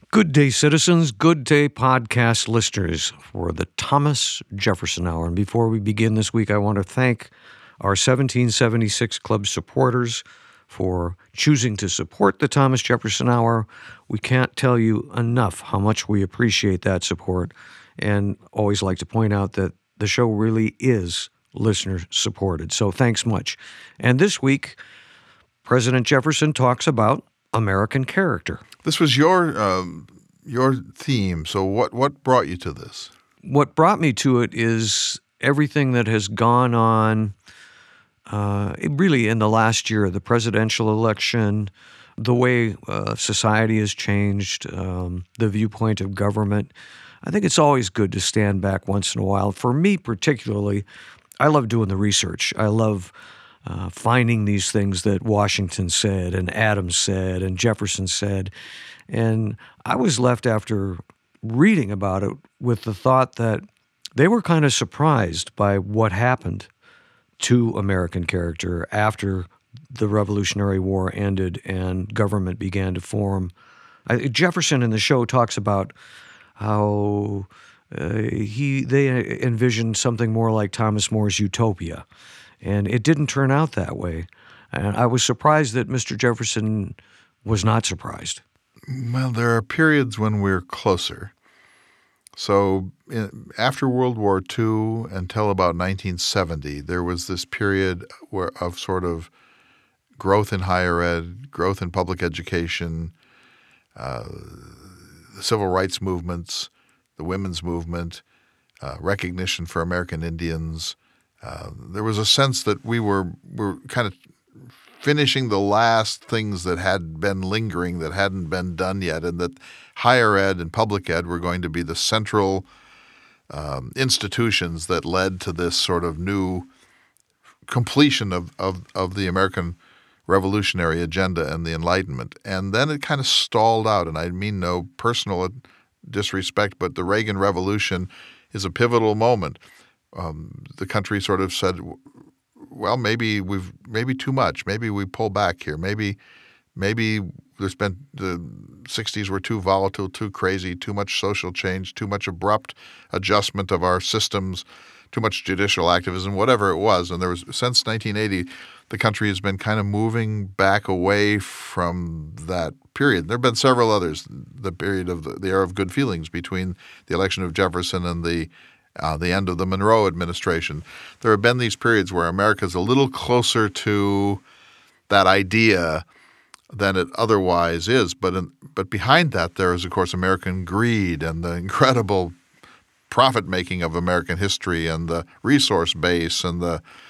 Good day, citizens. Good day, podcast listeners, for the Thomas Jefferson Hour. And before we begin this week, I want to thank our 1776 Club supporters for choosing to support the Thomas Jefferson Hour. We can't tell you enough how much we appreciate that support, and always like to point out that the show really is listener-supported. So thanks much. And this week, President Jefferson talks about American character. This was your theme. So what brought you to this? What brought me to it is everything that has gone on really in the last year, the presidential election, the way society has changed, the viewpoint of government. I think it's always good to stand back once in a while. For me particularly, I love doing the research. I love finding these things that Washington said and Adams said and Jefferson said. And I was left after reading about it with the thought that they were kind of surprised by what happened to American character after the Revolutionary War ended and government began to form. Jefferson in the show talks about how they envisioned something more like Thomas More's utopia. And it didn't turn out that way. And I was surprised that Mr. Jefferson was not surprised. Well, there are periods when we're closer. So after World War II until about 1970, there was this period of sort of growth in higher ed, growth in public education, the civil rights movements, the women's movement, recognition for American Indians. There was a sense that we were kind of finishing the last things that had been lingering that hadn't been done yet, and that higher ed and public ed were going to be the central institutions that led to this sort of new completion of the American revolutionary agenda and the Enlightenment. And then it kind of stalled out, and I mean no personal disrespect, but the Reagan Revolution is a pivotal moment. The country sort of said, well, maybe too much. Maybe we pull back here. Maybe there's been the 60s were too volatile, too crazy, too much social change, too much abrupt adjustment of our systems, too much judicial activism, whatever it was. And there was, since 1980, the country has been kind of moving back away from that period. There have been several others. The period of the era of good feelings between the election of Jefferson and the end of the Monroe administration. There have been these periods where America's a little closer to that idea than it otherwise is. But behind that, there is, of course, American greed and the incredible profit-making of American history and the resource base and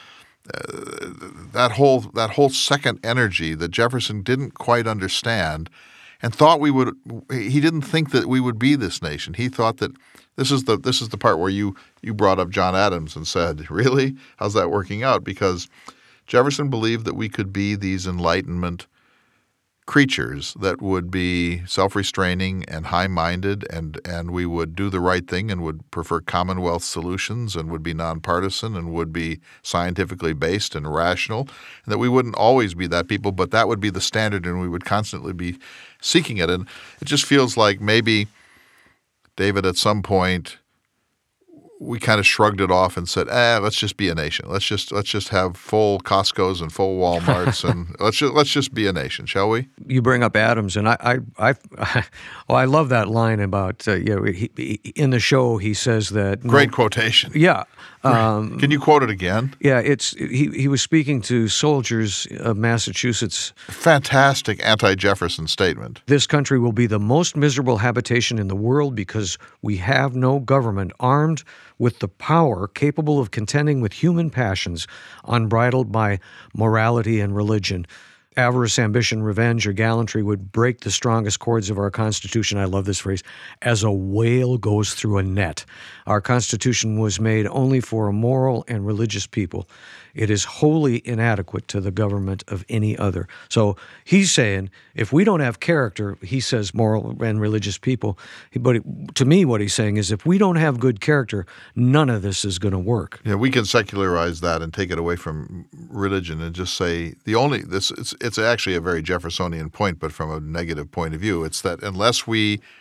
that whole second energy that Jefferson didn't quite understand and thought we would. He didn't think that we would be this nation. He thought that this is the part where you brought up John Adams and said, really? How's that working out? Because Jefferson believed that we could be these Enlightenment creatures that would be self-restraining and high-minded, and we would do the right thing and would prefer Commonwealth solutions and would be nonpartisan and would be scientifically based and rational, and that we wouldn't always be that people, but that would be the standard and we would constantly be seeking it. And it just feels like maybe, David, at some point we kind of shrugged it off and said, let's just be a nation. Let's just have full Costco's and full Walmarts, and let's just be a nation, shall we? You bring up Adams, and I love that line about he, in the show he says that great quotation. Yeah. Can you quote it again? Yeah, he was speaking to soldiers of Massachusetts. Fantastic anti-Jefferson statement. This country will be the most miserable habitation in the world because we have no government armed with the power capable of contending with human passions, unbridled by morality and religion. Avarice, ambition, revenge, or gallantry would break the strongest chords of our Constitution. I love this phrase, as a whale goes through a net. Our Constitution was made only for a moral and religious people. It is wholly inadequate to the government of any other. So he's saying, if we don't have character, he says moral and religious people, but to me what he's saying is if we don't have good character, none of this is going to work. Yeah, we can secularize that and take it away from religion and just say it's actually a very Jeffersonian point, but from a negative point of view. It's that unless we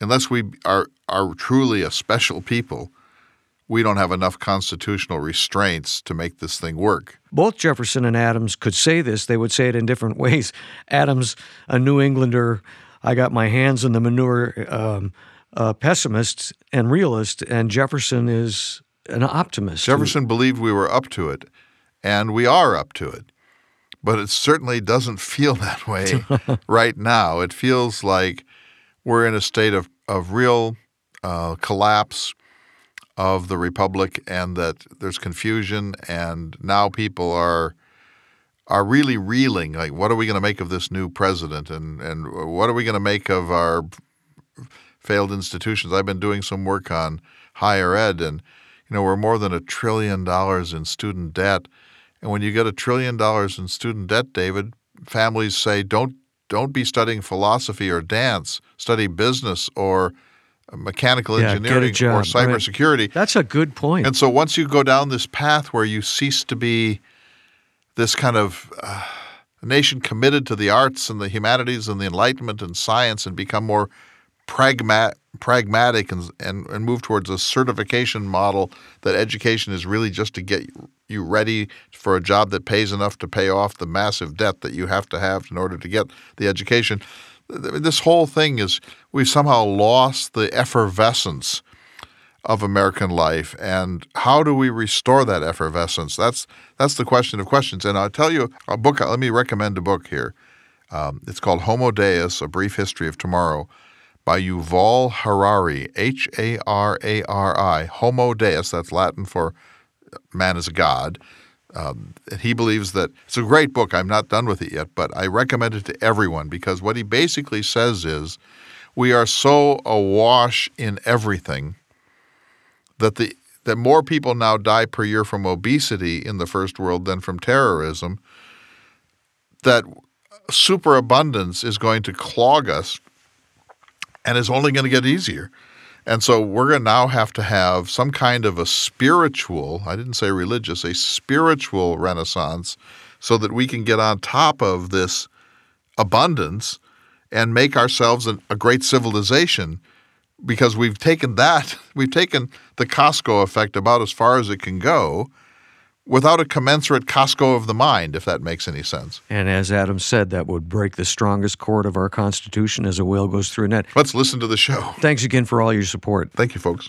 unless we are truly a special people, we don't have enough constitutional restraints to make this thing work. Both Jefferson and Adams could say this. They would say it in different ways. Adams, a New Englander, I got my hands in the manure, pessimist and realist, and Jefferson is an optimist. Jefferson believed we were up to it, and we are up to it. But it certainly doesn't feel that way right now. It feels like we're in a state of real collapse of the republic, and that there's confusion, and now people are really reeling. Like, what are we going to make of this new president, and what are we going to make of our failed institutions? I've been doing some work on higher ed, and we're more than $1 trillion in student debt. And when you get $1 trillion in student debt, David, families say, don't be studying philosophy or dance, study business or mechanical engineering or cybersecurity. Right. That's a good point. And so once you go down this path where you cease to be this kind of nation committed to the arts and the humanities and the Enlightenment and science, and become more pragmatic and move towards a certification model that education is really just to get you ready for a job that pays enough to pay off the massive debt that you have to have in order to get the education. This whole thing is, we've somehow lost the effervescence of American life. And how do we restore that effervescence? That's the question of questions. And I'll tell you a book. Let me recommend a book here. It's called Homo Deus, A Brief History of Tomorrow, by Yuval Harari, Harari. Homo Deus, that's Latin for man is a god. And he believes that it's a great book. I'm not done with it yet, but I recommend it to everyone, because what he basically says is we are so awash in everything that more people now die per year from obesity in the first world than from terrorism, that superabundance is going to clog us and is only going to get easier. And so we're going to now have to have some kind of a spiritual, I didn't say religious, a spiritual renaissance, so that we can get on top of this abundance and make ourselves a great civilization, because we've taken the Costco effect about as far as it can go without a commensurate Costco of the mind, if that makes any sense. And as Adam said, that would break the strongest cord of our Constitution as a whale goes through a net. Let's listen to the show. Thanks again for all your support. Thank you, folks.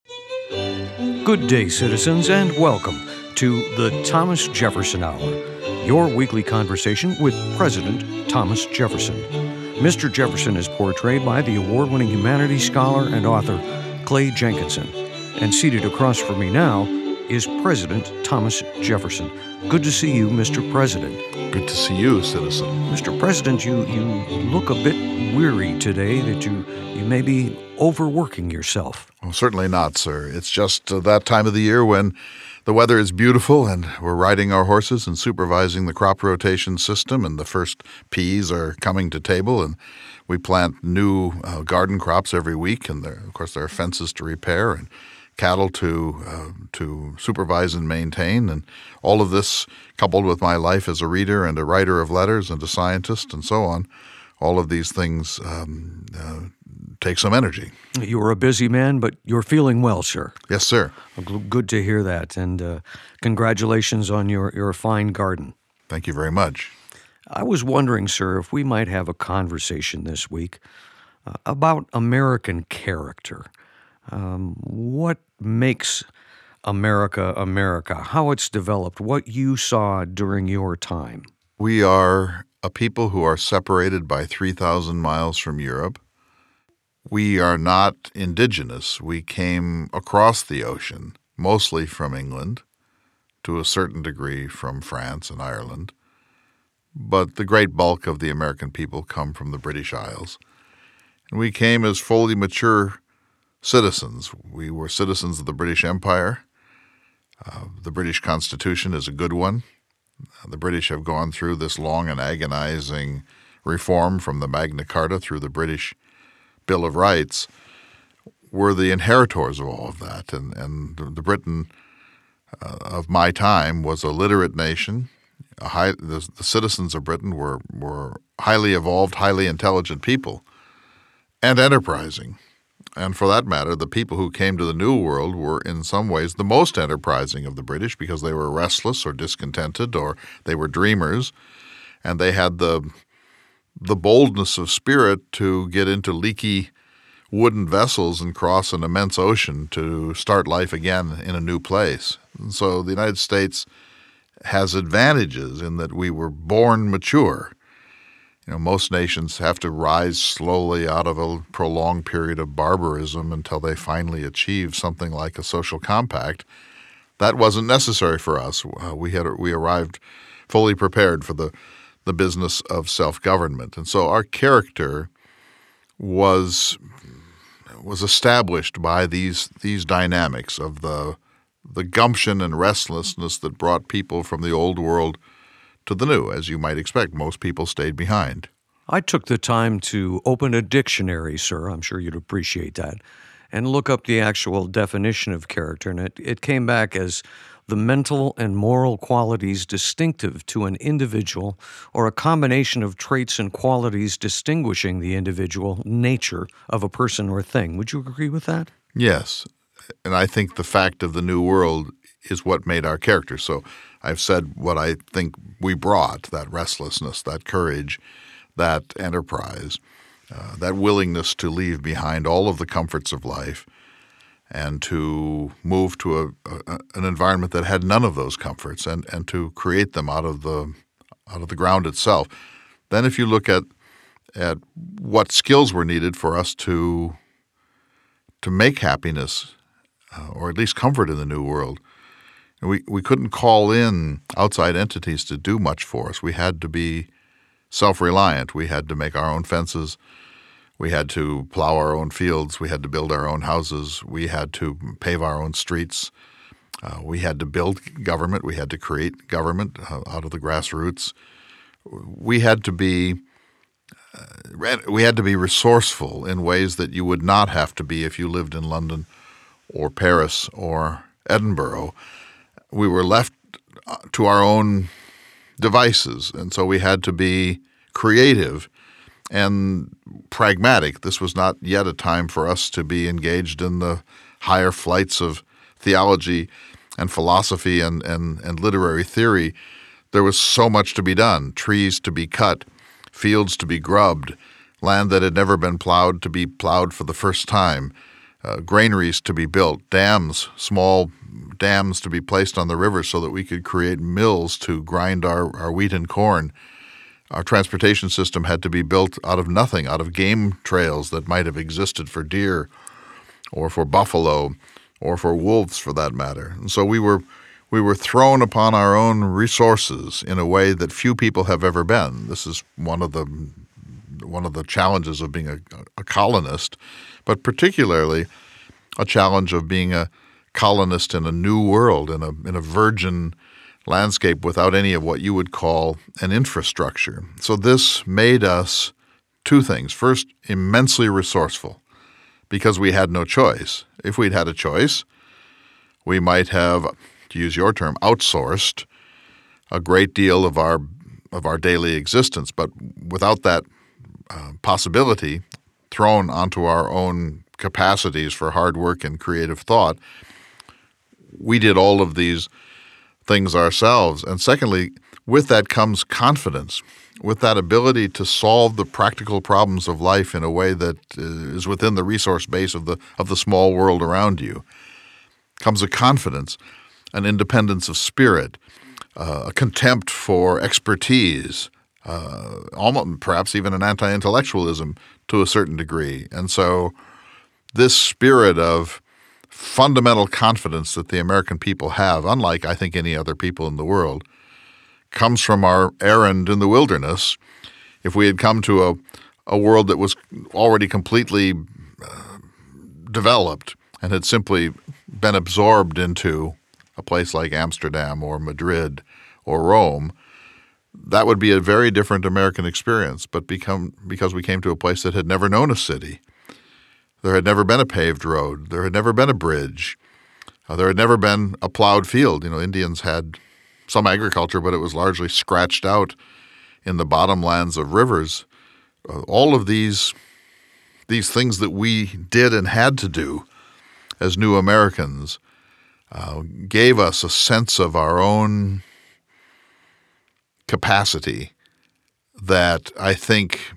Good day, citizens, and welcome to the Thomas Jefferson Hour, your weekly conversation with President Thomas Jefferson. Mr. Jefferson is portrayed by the award-winning humanities scholar and author Clay Jenkinson. And seated across from me now is President Thomas Jefferson. Good to see you, Mr. President. Good to see you, citizen. Mr. President, you look a bit weary today, that you may be overworking yourself. Well, certainly not, sir. It's just that time of the year when the weather is beautiful and we're riding our horses and supervising the crop rotation system, and the first peas are coming to table, and we plant new garden crops every week, and of course there are fences to repair and cattle to supervise and maintain, and all of this, coupled with my life as a reader and a writer of letters and a scientist and so on, all of these things take some energy. You're a busy man, but you're feeling well, sir. Yes, sir. Good to hear that, and congratulations on your fine garden. Thank you very much. I was wondering, sir, if we might have a conversation this week about American character. What makes America America, how it's developed, what you saw during your time. We are a people who are separated by 3,000 miles from Europe. We are not indigenous. We came across the ocean, mostly from England, to a certain degree from France and Ireland. But the great bulk of the American people come from the British Isles. And we came as fully mature citizens. We were citizens of the British Empire. The British Constitution is a good one. The British have gone through this long and agonizing reform from the Magna Carta through the British Bill of Rights. We're the inheritors of all of that. And the Britain of my time was a literate nation. The citizens of Britain were highly evolved, highly intelligent people, and enterprising. And for that matter, the people who came to the New World were in some ways the most enterprising of the British because they were restless or discontented, or they were dreamers, and they had the boldness of spirit to get into leaky wooden vessels and cross an immense ocean to start life again in a new place. And so the United States has advantages in that we were born mature. Most nations have to rise slowly out of a prolonged period of barbarism until they finally achieve something like a social compact. That wasn't necessary for us. We arrived fully prepared for the business of self-government. And so our character was established by these dynamics of the gumption and restlessness that brought people from the old world to the new. As you might expect, most people stayed behind. I took the time to open a dictionary, sir. I'm sure you'd appreciate that, and look up the actual definition of character. And it came back as the mental and moral qualities distinctive to an individual, or a combination of traits and qualities distinguishing the individual nature of a person or thing. Would you agree with that? Yes. And I think the fact of the New World is what made our character. So I've said what I think we brought, that restlessness, that courage, that enterprise, that willingness to leave behind all of the comforts of life and to move to an environment that had none of those comforts and to create them out of the ground itself. Then if you look at what skills were needed for us to make happiness or at least comfort in the New World, we couldn't call in outside entities to do much for us. We had to be self-reliant. We had to make our own fences. We had to plow our own fields. We had to build our own houses. We had to pave our own streets. We had to build government. We had to create government out of the grassroots. We had to be resourceful in ways that you would not have to be if you lived in London or Paris or Edinburgh. We were left to our own devices, and so we had to be creative and pragmatic. This was not yet a time for us to be engaged in the higher flights of theology and philosophy and literary theory. There was so much to be done, trees to be cut, fields to be grubbed, land that had never been plowed to be plowed for the first time, granaries to be built, small dams to be placed on the river so that we could create mills to grind our wheat and corn. Our transportation system had to be built out of nothing, out of game trails that might have existed for deer or for buffalo or for wolves for that matter. And so we were thrown upon our own resources in a way that few people have ever been. This is one of the challenges of being a colonist, but particularly a challenge of being a colonist in a new world, in a virgin landscape without any of what you would call an infrastructure. So this made us two things. First, immensely resourceful because we had no choice. If we'd had a choice, we might have, to use your term, outsourced a great deal of our daily existence. But without that possibility thrown onto our own capacities for hard work and creative thought, we did all of these things ourselves. And secondly, with that comes confidence, with that ability to solve the practical problems of life in a way that is within the resource base of the small world around you, comes a confidence, an independence of spirit, a contempt for expertise, almost perhaps even an anti-intellectualism to a certain degree. And so this spirit of fundamental confidence that the American people have, unlike I think any other people in the world, comes from our errand in the wilderness. If we had come to a world that was already completely developed and had simply been absorbed into a place like Amsterdam or Madrid or Rome, that would be a very different American experience. But because we came to a place that had never known a city, there had never been a paved road, there had never been a bridge, there had never been a plowed field. Indians had some agriculture, but it was largely scratched out in the bottomlands of rivers. All of these these things that we did and had to do as new Americans gave us a sense of our own capacity that I think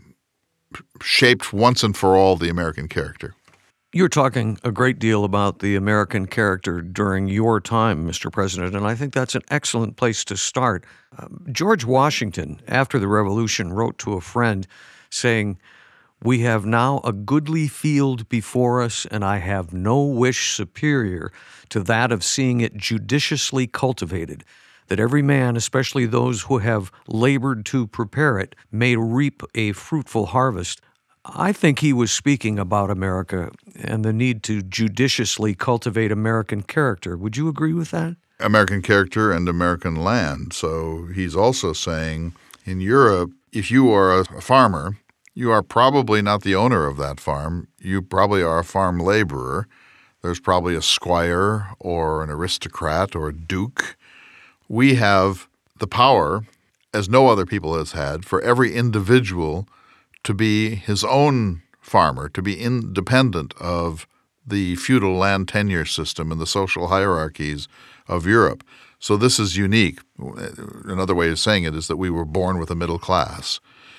shaped once and for all the American character. You're talking a great deal about the American character during your time, Mr. President, and I think that's an excellent place to start. George Washington, after the Revolution, wrote to a friend saying, "We have now a goodly field before us, and I have no wish superior to that of seeing it judiciously cultivated, that every man, especially those who have labored to prepare it, may reap a fruitful harvest." I think he was speaking about America and the need to judiciously cultivate American character. Would you agree with that? American character and American land. So he's also saying in Europe, if you are a farmer, you are probably not the owner of that farm. You probably are a farm laborer. There's probably a squire or an aristocrat or a duke. We have the power, as no other people has had, for every individual to be his own farmer, to be independent of the feudal land tenure system and the social hierarchies of Europe. So this is unique. Another way of saying it is that we were born with a middle class.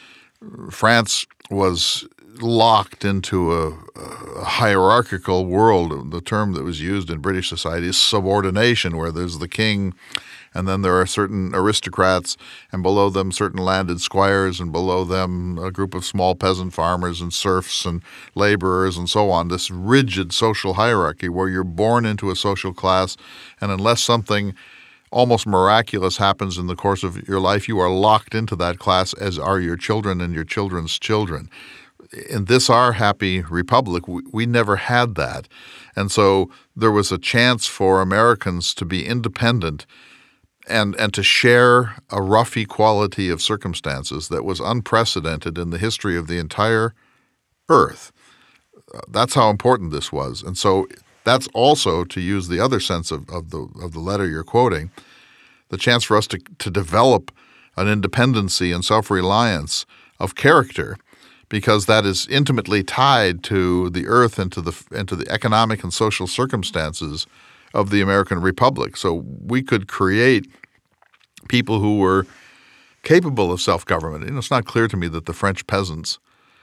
France was locked into a hierarchical world. The term that was used in British society is subordination, where there's the king, and then there are certain aristocrats, and below them certain landed squires, and below them a group of small peasant farmers and serfs and laborers and so on. This rigid social hierarchy where you're born into a social class, and unless something almost miraculous happens in the course of your life, you are locked into that class, as are your children and your children's children. In this, our happy republic, we never had that. And so there was a chance for Americans to be independent and to share a rough equality of circumstances that was unprecedented in the history of the entire earth. That's how important this was. And so that's also, to use the other sense of the letter you're quoting, the chance for us to develop an independency and self-reliance of character, because that is intimately tied to the earth and to the economic and social circumstances of the American Republic. So we could create people who were capable of self-government. It's not clear to me that the French peasants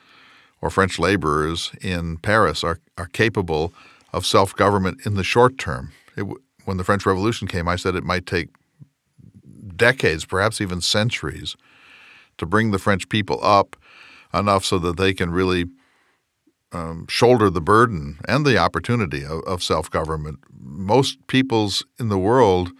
or French laborers in Paris are capable of self-government in the short term. When the French Revolution came, I said it might take decades, perhaps even centuries, to bring the French people up enough so that they can really shoulder the burden and the opportunity of self-government. Most peoples in the world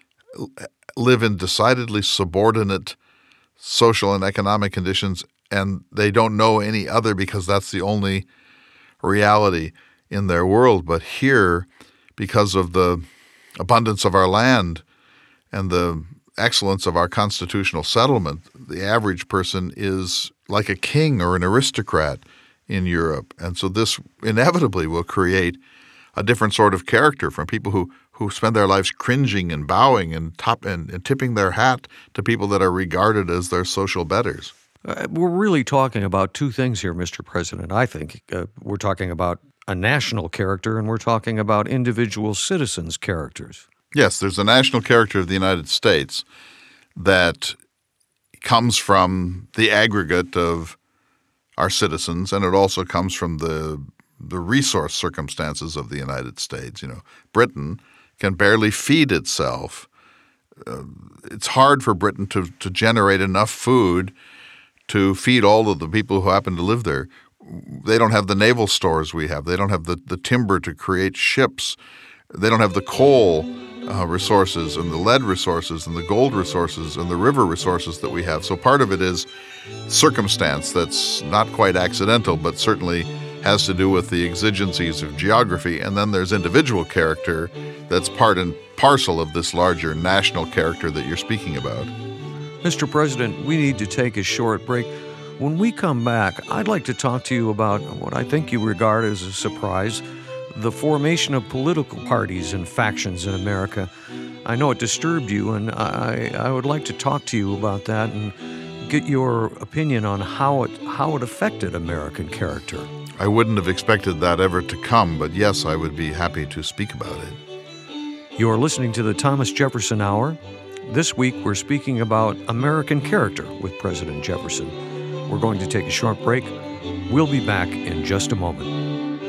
live in decidedly subordinate social and economic conditions, and they don't know any other because that's the only reality in their world. But here, because of the abundance of our land and the excellence of our constitutional settlement, the average person is like a king or an aristocrat in Europe. And so this inevitably will create a different sort of character from people who spend their lives cringing and bowing and tipping their hat to people that are regarded as their social betters. We're really talking about two things here, Mr. President. I think we're talking about a national character, and we're talking about individual citizens' characters. Yes, there's a national character of the United States that comes from the aggregate of our citizens, and it also comes from the resource circumstances of the United States. Britain can barely feed itself. It's hard for Britain to generate enough food to feed all of the people who happen to live there. They don't have the naval stores we have. They don't have the timber to create ships. They don't have the coal resources and the lead resources and the gold resources and the river resources that we have. So part of it is circumstance that's not quite accidental, but certainly has to do with the exigencies of geography. And then there's individual character that's part and parcel of this larger national character that you're speaking about. Mr. President, we need to take a short break. When we come back, I'd like to talk to you about what I think you regard as a surprise, the formation of political parties and factions in America. I know it disturbed you, and I would like to talk to you about that and get your opinion on how it affected American character. I wouldn't have expected that ever to come, but yes, I would be happy to speak about it. You're listening to the Thomas Jefferson Hour. This week, we're speaking about American character with President Jefferson. We're going to take a short break. We'll be back in just a moment.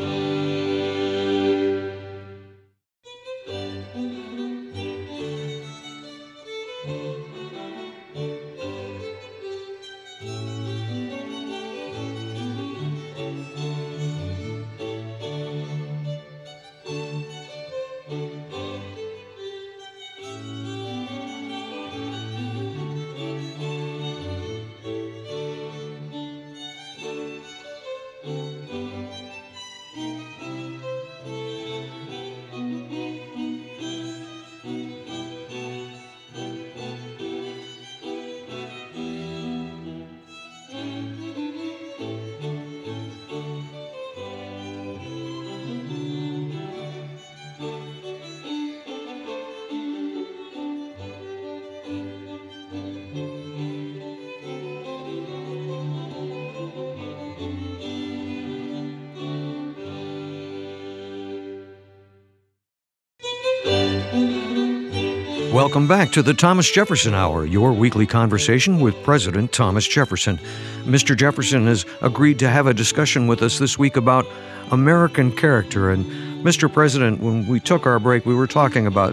Welcome back to the Thomas Jefferson Hour, your weekly conversation with President Thomas Jefferson. Mr. Jefferson has agreed to have a discussion with us this week about American character. And Mr. President, when we took our break, we were talking about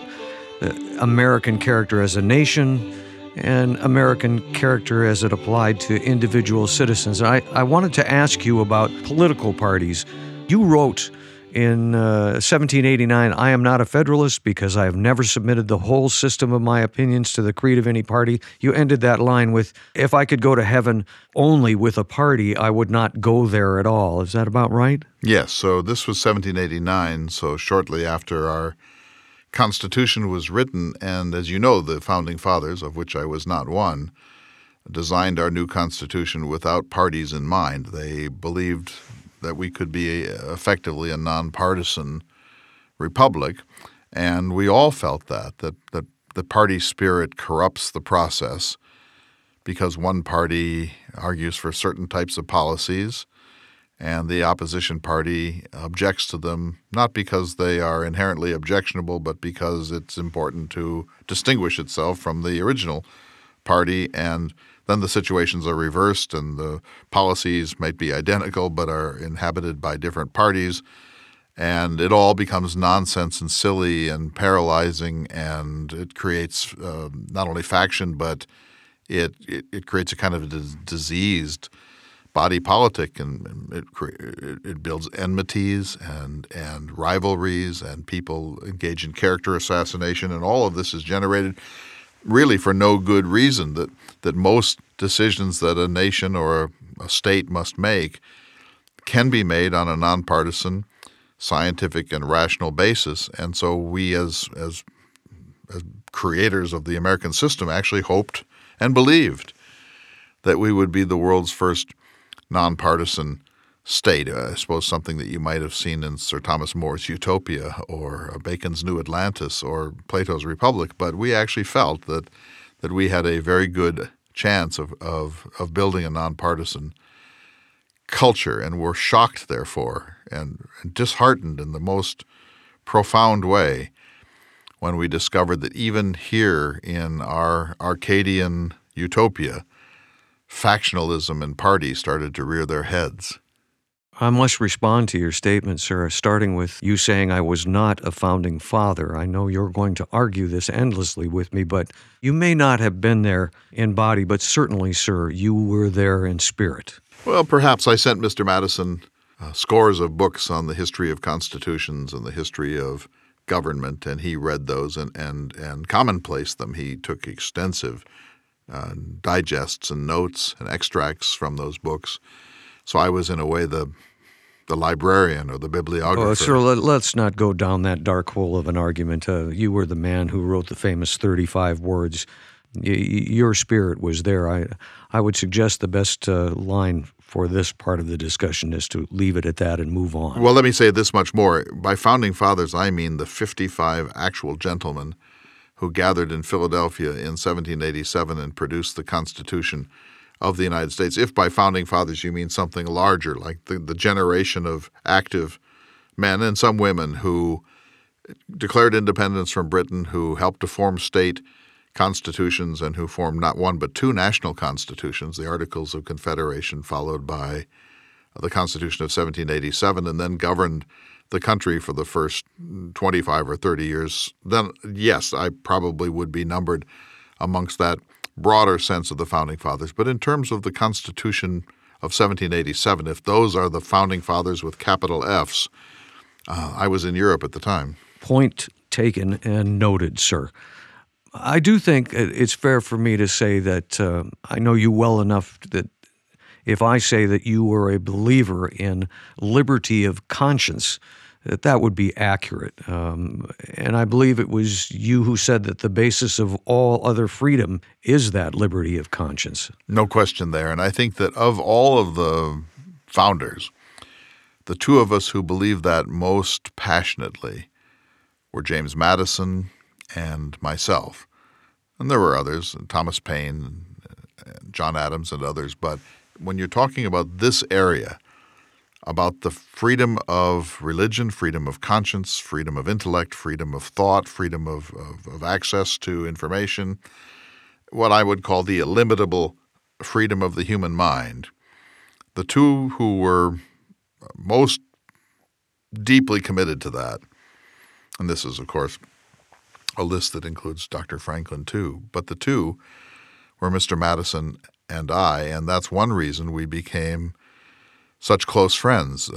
American character as a nation and American character as it applied to individual citizens. I wanted to ask you about political parties. You wrote in 1789, I am not a Federalist because I have never submitted the whole system of my opinions to the creed of any party. You ended that line with, if I could go to heaven only with a party, I would not go there at all. Is that about right? Yes, so this was 1789, so shortly after our Constitution was written, and as you know, the Founding Fathers, of which I was not one, designed our new Constitution without parties in mind. They believed that we could be effectively a nonpartisan republic, and we all felt that the party spirit corrupts the process because one party argues for certain types of policies and the opposition party objects to them, not because they are inherently objectionable, but because it's important to distinguish itself from the original party, and then the situations are reversed and the policies might be identical but are inhabited by different parties, and it all becomes nonsense and silly and paralyzing, and it creates not only faction, but it creates a kind of diseased body politic, and it builds enmities and rivalries, and people engage in character assassination, and all of this is generated really for no good reason, that most decisions that a nation or a state must make can be made on a nonpartisan, scientific, and rational basis. And so we as creators of the American system actually hoped and believed that we would be the world's first nonpartisan state. I suppose something that you might have seen in Sir Thomas More's Utopia or Bacon's New Atlantis or Plato's Republic, but we actually felt that we had a very good chance of building a nonpartisan culture, and were shocked, therefore, and disheartened in the most profound way when we discovered that even here in our Arcadian utopia, factionalism and parties started to rear their heads. I must respond to your statement, sir, starting with you saying I was not a founding father. I know you're going to argue this endlessly with me, but you may not have been there in body, but certainly, sir, you were there in spirit. Well, perhaps I sent Mr. Madison scores of books on the history of constitutions and the history of government, and he read those and commonplaced them. He took extensive digests and notes and extracts from those books. So I was, in a way, the librarian or the bibliographer. Oh, sir, let's not go down that dark hole of an argument. You were the man who wrote the famous 35 words. Your spirit was there. I would suggest the best line for this part of the discussion is to leave it at that and move on. Well, let me say this much more. By founding fathers, I mean the 55 actual gentlemen who gathered in Philadelphia in 1787 and produced the Constitution of the United States, if by founding fathers you mean something larger, like the generation of active men and some women who declared independence from Britain, who helped to form state constitutions and who formed not one but two national constitutions, the Articles of Confederation followed by the Constitution of 1787, and then governed the country for the first 25 or 30 years, then yes, I probably would be numbered amongst that broader sense of the Founding Fathers. But in terms of the Constitution of 1787, if those are the Founding Fathers with capital Fs, I was in Europe at the time. Point taken and noted, sir. I do think it's fair for me to say that I know you well enough that if I say that you were a believer in liberty of conscience, that would be accurate. And I believe it was you who said that the basis of all other freedom is that liberty of conscience. No question there. And I think that of all of the founders, the two of us who believed that most passionately were James Madison and myself. And there were others, Thomas Paine, and John Adams and others. But when you're talking about this area, about the freedom of religion, freedom of conscience, freedom of intellect, freedom of thought, freedom of access to information, what I would call the illimitable freedom of the human mind, the two who were most deeply committed to that, and this is, of course, a list that includes Dr. Franklin too, but the two were Mr. Madison and I, and that's one reason we became such close friends.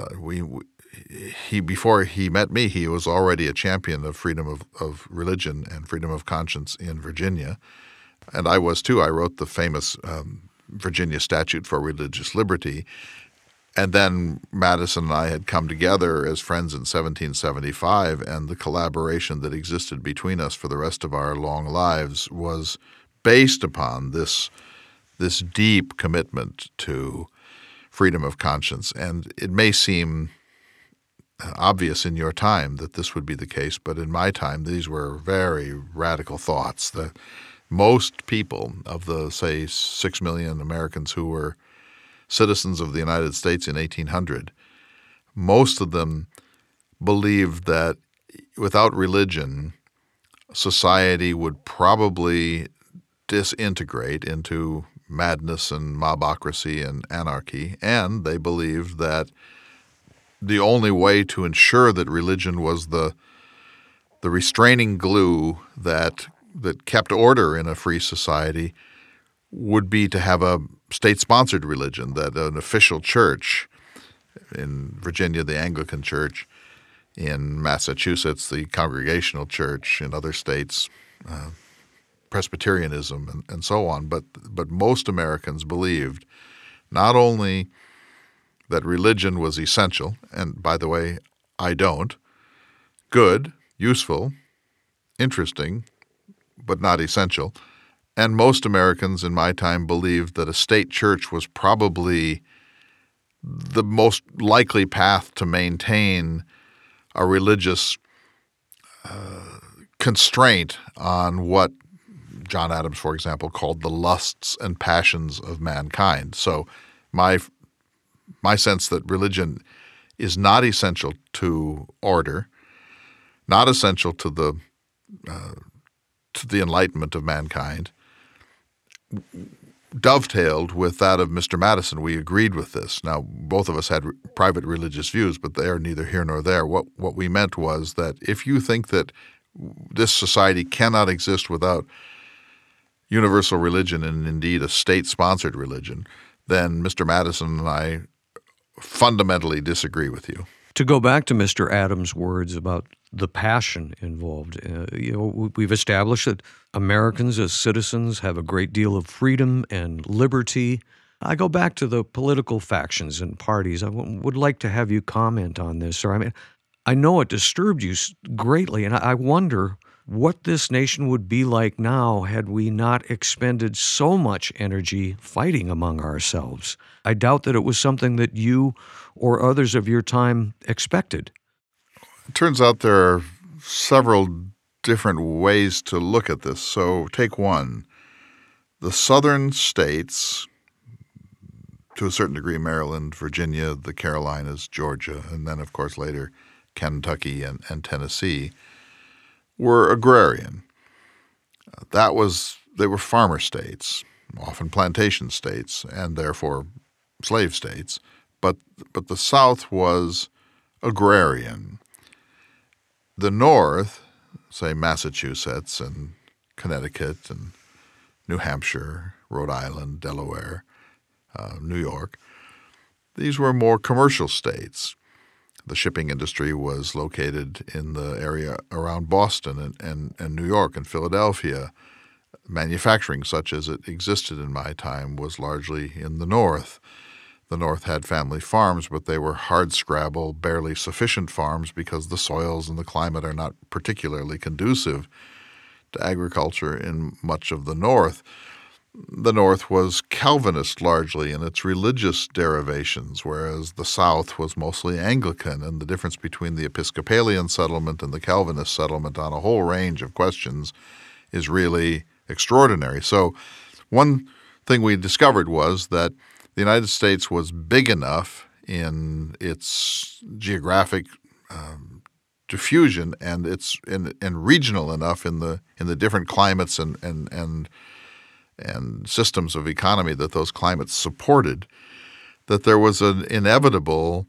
Before he met me, he was already a champion of freedom of religion and freedom of conscience in Virginia, and I was too. I wrote the famous Virginia Statute for Religious Liberty, and then Madison and I had come together as friends in 1775, and the collaboration that existed between us for the rest of our long lives was based upon this deep commitment to freedom of conscience. And it may seem obvious in your time that this would be the case, but in my time, these were very radical thoughts. That most people of the, say, 6 million Americans who were citizens of the United States in 1800, most of them believed that without religion, society would probably disintegrate into madness and mobocracy and anarchy, and they believed that the only way to ensure that religion was the restraining glue that kept order in a free society would be to have a state-sponsored religion, that an official church, in Virginia, the Anglican Church, in Massachusetts, the Congregational Church, in other states, Presbyterianism, and so on. But most Americans believed not only that religion was essential, and by the way, I don't, good, useful, interesting, but not essential. And most Americans in my time believed that a state church was probably the most likely path to maintain a religious constraint on what John Adams, for example, called the lusts and passions of mankind. So my sense that religion is not essential to order, not essential to the enlightenment of mankind, dovetailed with that of Mr. Madison. We agreed with this. Now, both of us had private religious views, but they are neither here nor there. What we meant was that if you think that this society cannot exist without universal religion and indeed a state-sponsored religion, then Mr. Madison and I fundamentally disagree with you. To go back to Mr. Adams' words about the passion involved, we've established that Americans as citizens have a great deal of freedom and liberty. I go back to the political factions and parties. I would like to have you comment on this, sir. I mean, I know it disturbed you greatly, and I wonder what this nation would be like now had we not expended so much energy fighting among ourselves. I doubt that it was something that you or others of your time expected. It turns out there are several different ways to look at this. So take one. The southern states, to a certain degree, Maryland, Virginia, the Carolinas, Georgia, and then, of course, later Kentucky and Tennessee, were agrarian. They were farmer states, often plantation states, and therefore slave states. But the South was agrarian. The North, say Massachusetts and Connecticut and New Hampshire, Rhode Island, Delaware, New York, these were more commercial states. The shipping industry was located in the area around Boston and New York and Philadelphia. Manufacturing, such as it existed in my time, was largely in the North. The North had family farms, but they were hardscrabble, barely sufficient farms because the soils and the climate are not particularly conducive to agriculture in much of the North. The North was Calvinist largely in its religious derivations, whereas the South was mostly Anglican, and the difference between the Episcopalian settlement and the Calvinist settlement on a whole range of questions is really extraordinary. So one thing we discovered was that the United States was big enough in its geographic diffusion and and regional enough in the different climates and systems of economy that those climates supported, that there was an inevitable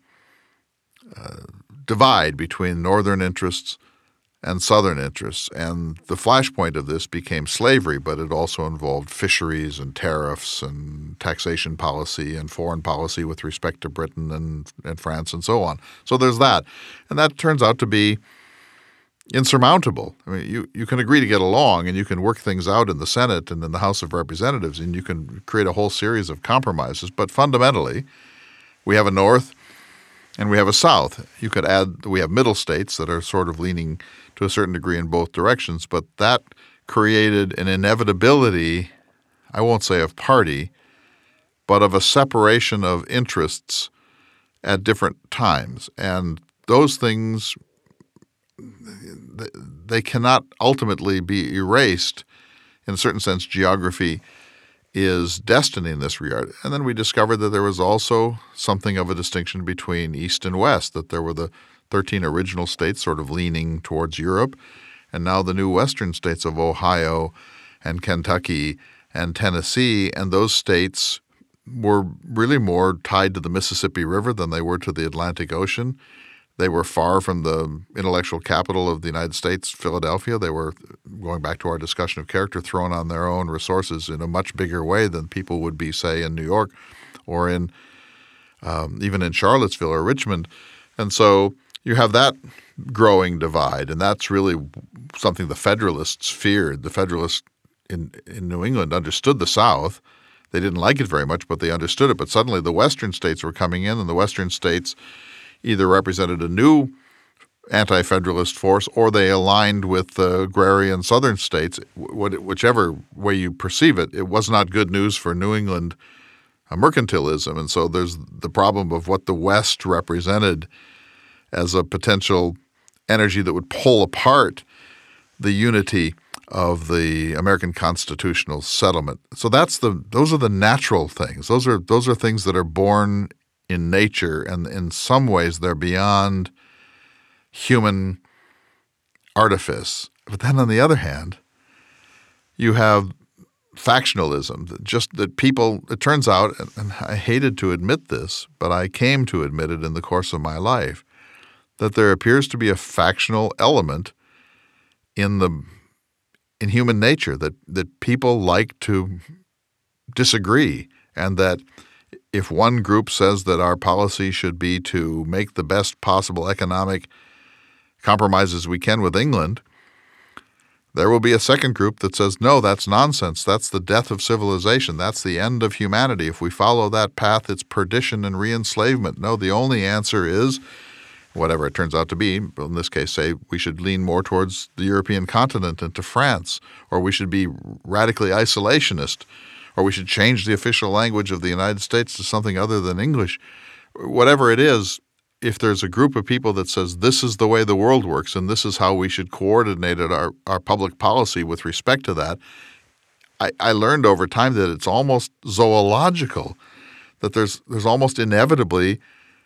divide between northern interests and southern interests. And the flashpoint of this became slavery, but it also involved fisheries and tariffs and taxation policy and foreign policy with respect to Britain and France and so on. So there's that. And that turns out to be insurmountable. I mean, you can agree to get along and you can work things out in the Senate and in the House of Representatives and you can create a whole series of compromises. But fundamentally, we have a North and we have a South. You could add we have middle states that are sort of leaning to a certain degree in both directions, but that created an inevitability, I won't say of party, but of a separation of interests at different times. And those things, they cannot ultimately be erased. In a certain sense, geography is destiny in this regard. And then we discovered that there was also something of a distinction between East and West, that there were the 13 original states sort of leaning towards Europe, and now the new western states of Ohio and Kentucky and Tennessee, and those states were really more tied to the Mississippi River than they were to the Atlantic Ocean. They were far from the intellectual capital of the United States, Philadelphia. They were, going back to our discussion of character, thrown on their own resources in a much bigger way than people would be, say, in New York or in even in Charlottesville or Richmond. And so you have that growing divide, and that's really something the Federalists feared. The Federalists in New England understood the South. They didn't like it very much, but they understood it. But suddenly the Western states were coming in, and the Western states either represented a new anti-federalist force or they aligned with the agrarian southern states. Whichever way you perceive it, it was not good news for New England mercantilism. And so there's the problem of what the West represented as a potential energy that would pull apart the unity of the American constitutional settlement. So those are the natural things. Those are things that are born in nature, and in some ways they're beyond human artifice. But then on the other hand, you have factionalism, just that people, it turns out, and I hated to admit this, but I came to admit it in the course of my life, that there appears to be a factional element in human nature, that people like to disagree, and that if one group says that our policy should be to make the best possible economic compromises we can with England, there will be a second group that says, no, that's nonsense. That's the death of civilization. That's the end of humanity. If we follow that path, it's perdition and re-enslavement. No, the only answer is whatever it turns out to be. In this case, say we should lean more towards the European continent and to France, or we should be radically isolationist, or we should change the official language of the United States to something other than English. Whatever it is, if there's a group of people that says this is the way the world works and this is how we should coordinate our public policy with respect to that, I learned over time that it's almost zoological that there's almost inevitably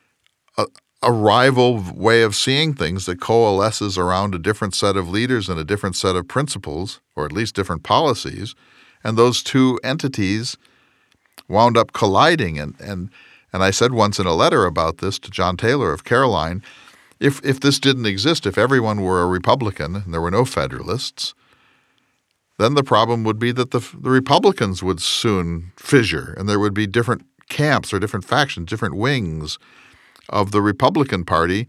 a rival way of seeing things that coalesces around a different set of leaders and a different set of principles, or at least different policies, and those two entities wound up colliding. And I said once in a letter about this to John Taylor of Caroline, if this didn't exist, if everyone were a Republican and there were no Federalists, then the problem would be that the Republicans would soon fissure, and there would be different camps or different factions, different wings of the Republican Party.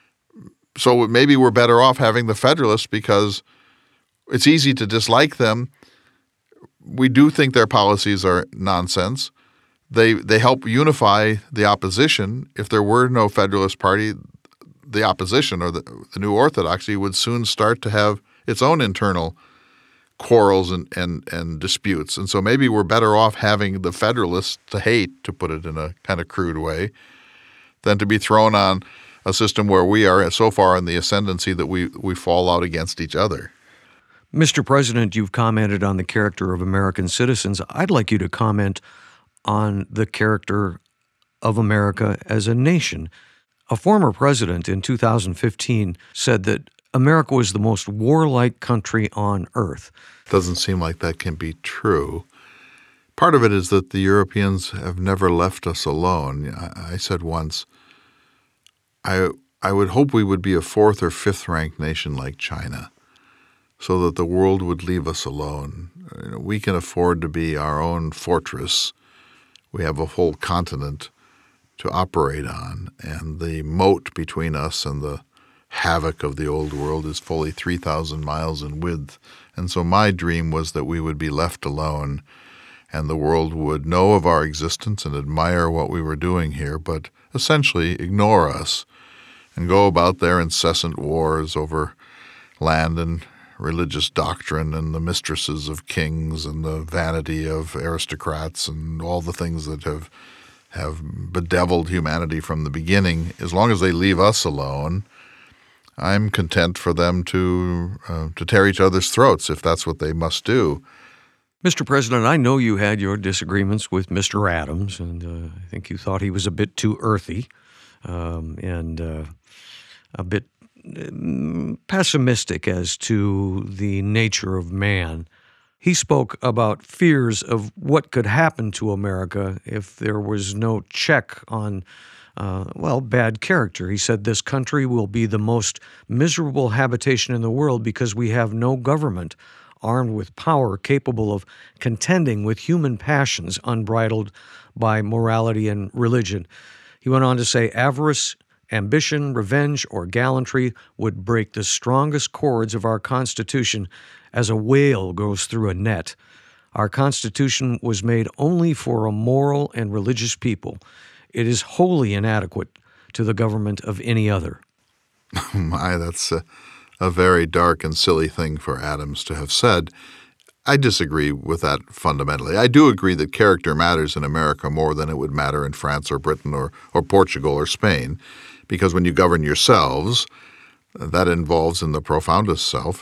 So maybe we're better off having the Federalists because it's easy to dislike them. We do think their policies are nonsense. They help unify the opposition. If there were no Federalist Party, the opposition or the New Orthodoxy would soon start to have its own internal quarrels and disputes. And so maybe we're better off having the Federalists to hate, to put it in a kind of crude way, than to be thrown on a system where we are so far in the ascendancy that we fall out against each other. Mr. President, you've commented on the character of American citizens. I'd like you to comment on the character of America as a nation. A former president in 2015 said that America was the most warlike country on earth. Doesn't seem like that can be true. Part of it is that the Europeans have never left us alone. I said once, I would hope we would be a fourth or fifth ranked nation like China, so that the world would leave us alone. We can afford to be our own fortress. We have a whole continent to operate on, and the moat between us and the havoc of the old world is fully 3,000 miles in width. And so my dream was that we would be left alone and the world would know of our existence and admire what we were doing here, but essentially ignore us and go about their incessant wars over land and religious doctrine and the mistresses of kings and the vanity of aristocrats and all the things that have bedeviled humanity from the beginning. As long as they leave us alone, I'm content for them to tear each other's throats if that's what they must do. Mr. President, I know you had your disagreements with Mr. Adams, and I think you thought he was a bit too earthy and a bit pessimistic as to the nature of man. He spoke about fears of what could happen to America if there was no check on bad character. He said this country will be the most miserable habitation in the world because we have no government armed with power capable of contending with human passions unbridled by morality and religion. He went on to say avarice, ambition, revenge, or gallantry would break the strongest cords of our Constitution as a whale goes through a net. Our Constitution was made only for a moral and religious people. It is wholly inadequate to the government of any other. My, that's a very dark and silly thing for Adams to have said. I disagree with that fundamentally. I do agree that character matters in America more than it would matter in France or Britain or Portugal or Spain, because when you govern yourselves, that involves in the profoundest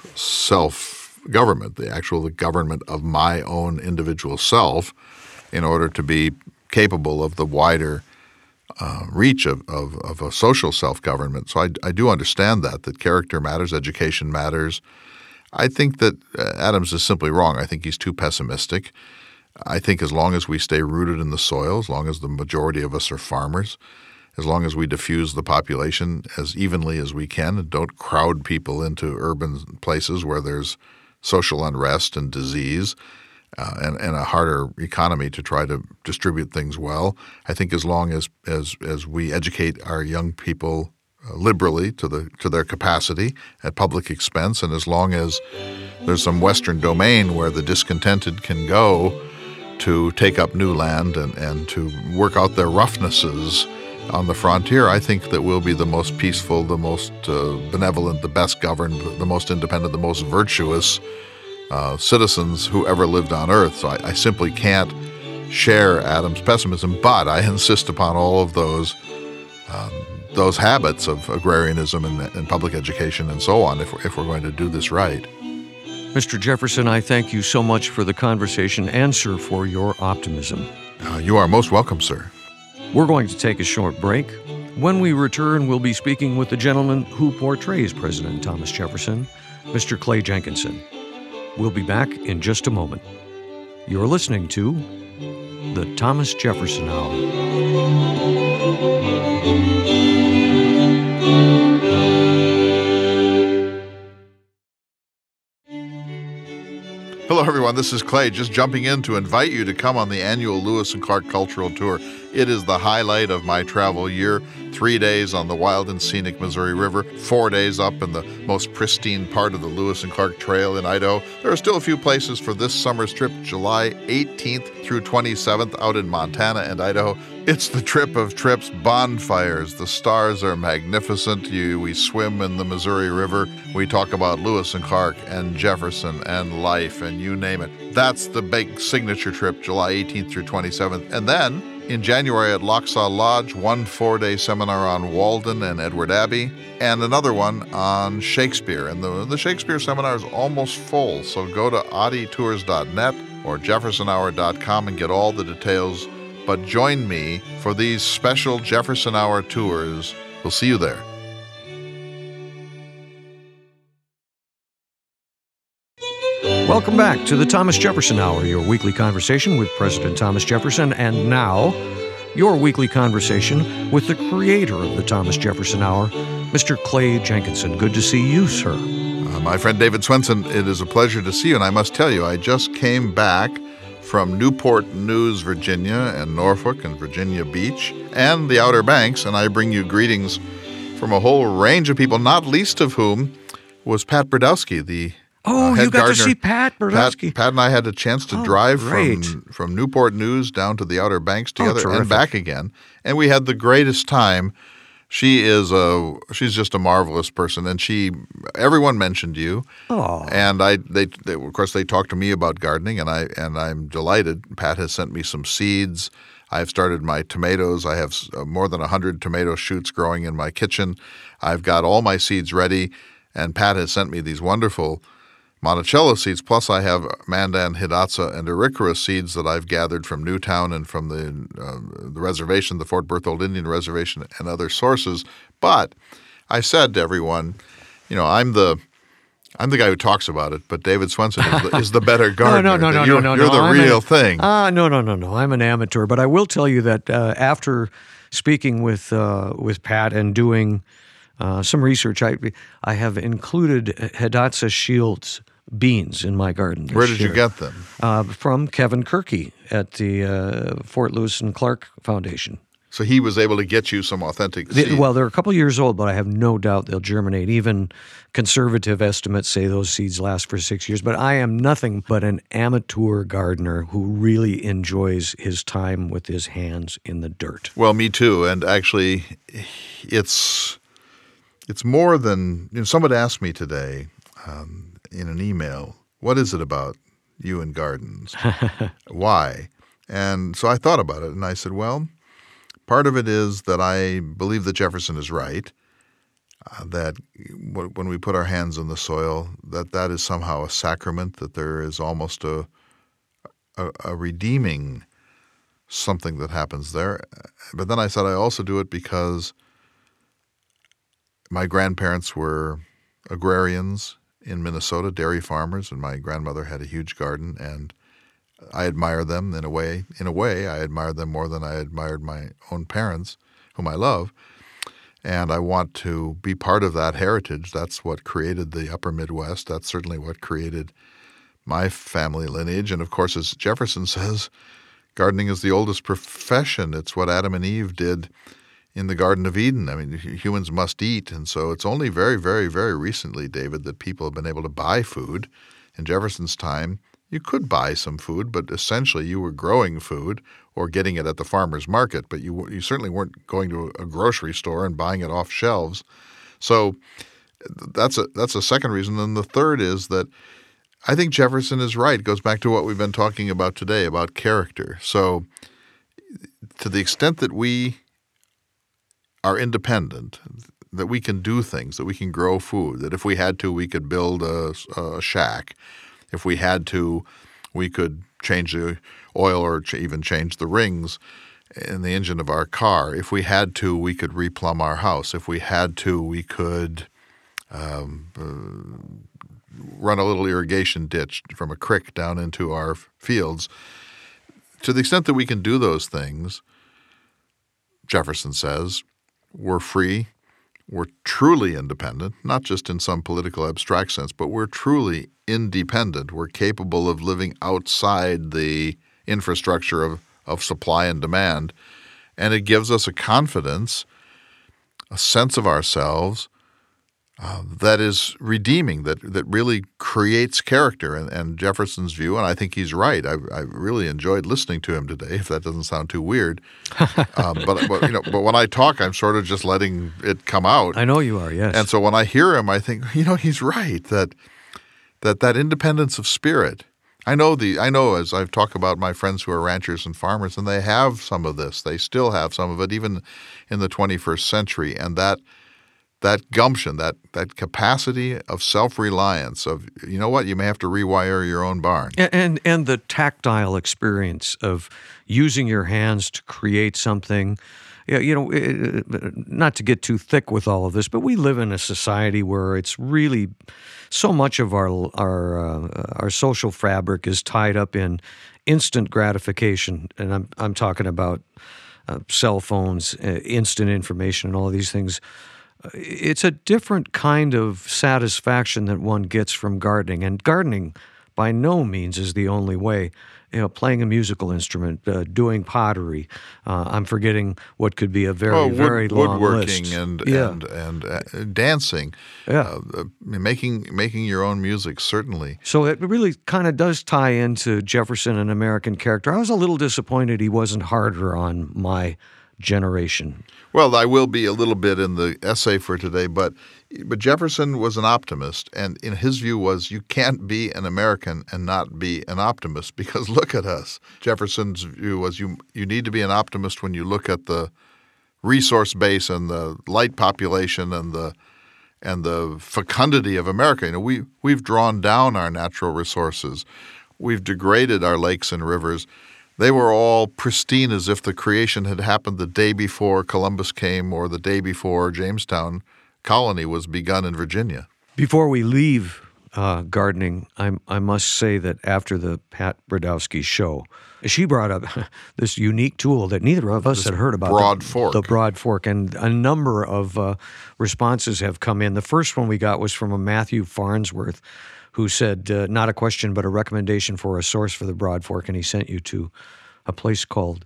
self-government, the government of my own individual self in order to be capable of the wider reach of a social self-government. So I do understand that character matters, education matters. I think that Adams is simply wrong. I think he's too pessimistic. I think as long as we stay rooted in the soil, as long as the majority of us are farmers, as long as we diffuse the population as evenly as we can and don't crowd people into urban places where there's social unrest and disease, and a harder economy to try to distribute things well. I think as long as we educate our young people liberally to their capacity at public expense, and as long as there's some Western domain where the discontented can go to take up new land and to work out their roughnesses on the frontier, I think that we'll be the most peaceful, the most benevolent, the best governed, the most independent, the most virtuous citizens who ever lived on Earth. So I simply can't share Adams' pessimism, but I insist upon all of those habits of agrarianism and public education and so on if we're going to do this right. Mr. Jefferson, I thank you so much for the conversation and, sir, for your optimism. You are most welcome, sir. We're going to take a short break. When we return, we'll be speaking with the gentleman who portrays President Thomas Jefferson, Mr. Clay Jenkinson. We'll be back in just a moment. You're listening to the Thomas Jefferson Hour. Hello, everyone. This is Clay, just jumping in to invite you to come on the annual Lewis and Clark Cultural Tour. It is the highlight of my travel year. 3 days on the wild and scenic Missouri River, 4 days up in the most pristine part of the Lewis and Clark Trail in Idaho. There are still a few places for this summer's trip, July 18th through 27th, out in Montana and Idaho. It's the trip of trips, bonfires. The stars are magnificent. We swim in the Missouri River. We talk about Lewis and Clark and Jefferson and life and you name it. That's the big signature trip, July 18th through 27th. And then in January at Lochsa Lodge, 1 4-day seminar on Walden and Edward Abbey, and another one on Shakespeare. And the Shakespeare seminar is almost full, so go to auditours.net or jeffersonhour.com and get all the details. But join me for these special Jefferson Hour tours. We'll see you there. Welcome back to the Thomas Jefferson Hour, your weekly conversation with President Thomas Jefferson, and now, your weekly conversation with the creator of the Thomas Jefferson Hour, Mr. Clay Jenkinson. Good to see you, sir. My friend David Swenson, it is a pleasure to see you, and I must tell you, I just came back from Newport News, Virginia, and Norfolk and Virginia Beach, and the Outer Banks, and I bring you greetings from a whole range of people, not least of whom was Pat Brodowski, the you got gardener. to see Pat Brodowski. Pat and I had a chance to drive from Newport News down to the Outer Banks together and back again, and we had the greatest time. She's just a marvelous person, and everyone mentioned you. Oh. And of course they talked to me about gardening, and I'm delighted. Pat has sent me some seeds. I've started my tomatoes. I have more than 100 tomato shoots growing in my kitchen. I've got all my seeds ready, and Pat has sent me these wonderful Monticello seeds, plus I have Mandan, Hidatsa, and Arikara seeds that I've gathered from Newtown and from the reservation, the Fort Berthold Indian Reservation, and other sources. But I said to everyone, I'm the guy who talks about it, but David Swenson is the better gardener. No. You're the real thing. No. I'm an amateur, but I will tell you that after speaking with Pat and doing some research, I have included Hidatsa Shields beans in my garden. Where did you get them? From Kevin Kirky at the Fort Lewis and Clark Foundation. So he was able to get you some authentic seeds. Well, they're a couple years old, but I have no doubt they'll germinate. Even conservative estimates say those seeds last for 6 years. But I am nothing but an amateur gardener who really enjoys his time with his hands in the dirt. Well, me too. And actually, it's more than somebody asked me today in an email, what is it about you and gardens? Why? And so I thought about it, and I said, well, part of it is that I believe that Jefferson is right, that when we put our hands in the soil, that is somehow a sacrament, that there is almost a redeeming something that happens there. But then I said I also do it because my grandparents were agrarians in Minnesota, dairy farmers, and my grandmother had a huge garden, and I admire them in a way. In a way, I admire them more than I admired my own parents, whom I love, and I want to be part of that heritage. That's what created the Upper Midwest. That's certainly what created my family lineage, and of course, as Jefferson says, gardening is the oldest profession. It's what Adam and Eve did in the Garden of Eden. I mean, humans must eat, and so it's only very, very, very recently, David, that people have been able to buy food. In Jefferson's time, you could buy some food, but essentially you were growing food or getting it at the farmer's market, but you certainly weren't going to a grocery store and buying it off shelves. So that's a second reason. And the third is that I think Jefferson is right. It goes back to what we've been talking about today, about character. So to the extent that we are independent, that we can do things, that we can grow food, that if we had to, we could build a shack. If we had to, we could change the oil or even change the rings. in the engine of our car. If we had to, we could replumb our house. If we had to, we could run a little irrigation ditch from a creek down into our fields. To the extent that we can do those things, Jefferson says, we're free, we're truly independent, not just in some political abstract sense, but we're truly independent. We're capable of living outside the infrastructure of supply and demand. And it gives us a confidence, a sense of ourselves that is redeeming, that really creates character. And Jefferson's view, and I think he's right. I really enjoyed listening to him today, if that doesn't sound too weird. But when I talk, I'm sort of just letting it come out. I know you are, yes. And so when I hear him, I think, he's right, that independence of spirit. I know as I've talked about my friends who are ranchers and farmers, and they have some of this. They still have some of it, even in the 21st century. And that gumption, that capacity of self-reliance, of, you know what, you may have to rewire your own barn. And the tactile experience of using your hands to create something. Not to get too thick with all of this, but we live in a society where it's really so much of our social fabric is tied up in instant gratification, and I'm talking about cell phones, instant information, and all of these things. It's a different kind of satisfaction that one gets from gardening, and gardening by no means is the only way. Playing a musical instrument, doing pottery. I'm forgetting what could be a very long list. Woodworking and dancing. Yeah. Making your own music, certainly. So it really kind of does tie into Jefferson and American character. I was a little disappointed he wasn't harder on my generation. Well, I will be a little bit in the essay for today, but Jefferson was an optimist, and in his view was you can't be an American and not be an optimist, because look at us. Jefferson's view was you need to be an optimist when you look at the resource base and the light population and the fecundity of America. We've drawn down our natural resources. We've degraded our lakes and rivers. They were all pristine as if the creation had happened the day before Columbus came or the day before Jamestown colony was begun in Virginia. Before we leave gardening, I must say that after the Pat Brodowski show, she brought up this unique tool that neither of us had heard about. Broad fork. The broad fork. And a number of responses have come in. The first one we got was from a Matthew Farnsworth, who said, not a question, but a recommendation for a source for the broad fork, and he sent you to a place called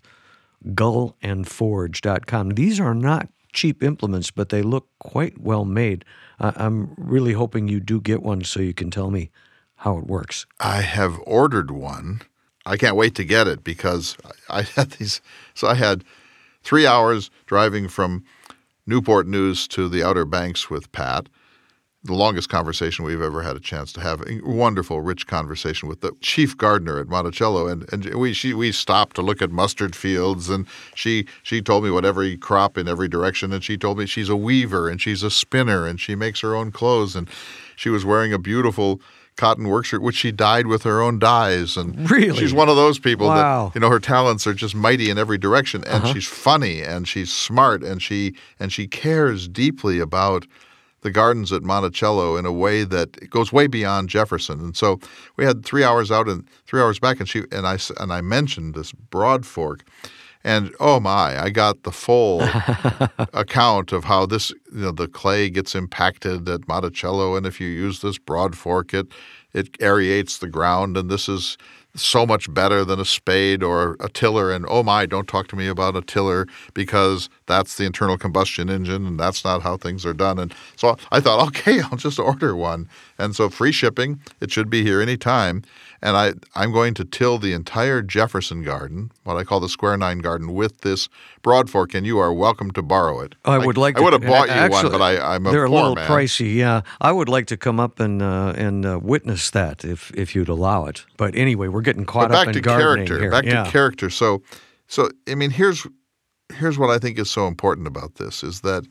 gullandforge.com. These are not cheap implements, but they look quite well made. I'm really hoping you do get one so you can tell me how it works. I have ordered one. I can't wait to get it because I had these. So I had 3 hours driving from Newport News to the Outer Banks with Pat. The longest conversation we've ever had a chance to have. A wonderful, rich conversation with the chief gardener at Monticello, and we stopped to look at mustard fields, and she told me what every crop in every direction, and she told me she's a weaver and she's a spinner and she makes her own clothes, and she was wearing a beautiful cotton work shirt which she dyed with her own dyes, and really, she's one of those people wow. that her talents are just mighty in every direction, and she's funny and she's smart and she cares deeply about the gardens at Monticello in a way that goes way beyond Jefferson. And so we had 3 hours out and 3 hours back, and I mentioned this broad fork, and oh my, I got the full account of how this, the clay gets impacted at Monticello, and if you use this broad fork, it aerates the ground, and this is so much better than a spade or a tiller. And oh my, don't talk to me about a tiller because that's the internal combustion engine and that's not how things are done. And so I thought, okay, I'll just order one. And so free shipping, it should be here anytime. And I'm going to till the entire Jefferson garden, what I call the Square Nine garden, with this broad fork, and you are welcome to borrow it. I would like to. I would have bought you one, but I'm a poor man. They're a little pricey, yeah. I would like to come up and witness that if you'd allow it. But anyway, we're getting caught up in gardening here. Back to character. So I mean, here's what I think is so important about this is that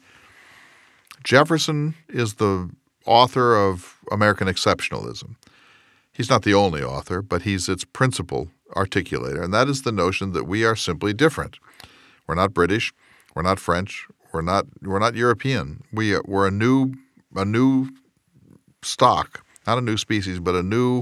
Jefferson is the author of American exceptionalism. He's not the only author, but he's its principal articulator, and that is the notion that we are simply different. We're not British. We're not French. We're not European. We're a new stock, not a new species, but a new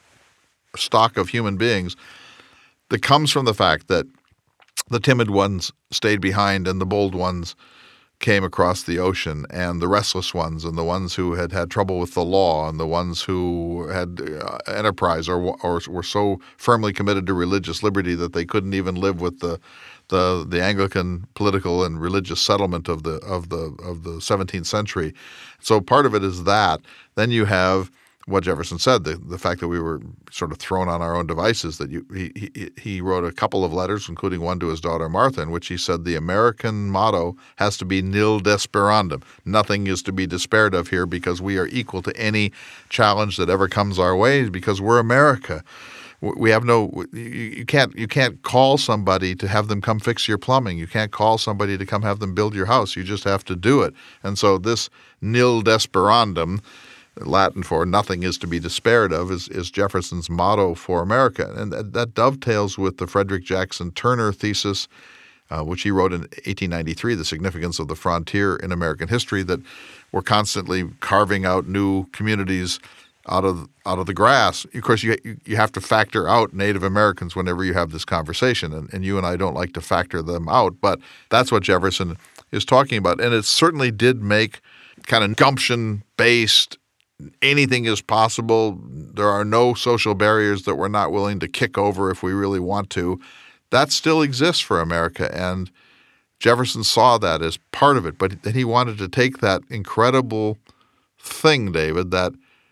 stock of human beings that comes from the fact that the timid ones stayed behind and the bold ones came across the ocean, and the restless ones and the ones who had trouble with the law and the ones who had enterprise or were so firmly committed to religious liberty that they couldn't even live with the Anglican political and religious settlement of the 17th century. So part of it is that. Then you have what Jefferson said, the fact that we were sort of thrown on our own devices, that he wrote a couple of letters, including one to his daughter Martha, in which he said the American motto has to be nil desperandum. Nothing is to be despaired of here because we are equal to any challenge that ever comes our way because we're America. We have you can't call somebody to have them come fix your plumbing. You can't call somebody to come have them build your house. You just have to do it. And so this nil desperandum, Latin for nothing is to be despaired of, is Jefferson's motto for America. And that dovetails with the Frederick Jackson Turner thesis, which he wrote in 1893, The Significance of the Frontier in American History, that we're constantly carving out new communities out of the grass. Of course, you have to factor out Native Americans whenever you have this conversation, and you and I don't like to factor them out, but that's what Jefferson is talking about. And it certainly did make kind of gumption-based, anything is possible. There are no social barriers that we're not willing to kick over if we really want to. That still exists for America, and Jefferson saw that as part of it. But then he wanted to take that incredible thing, David, that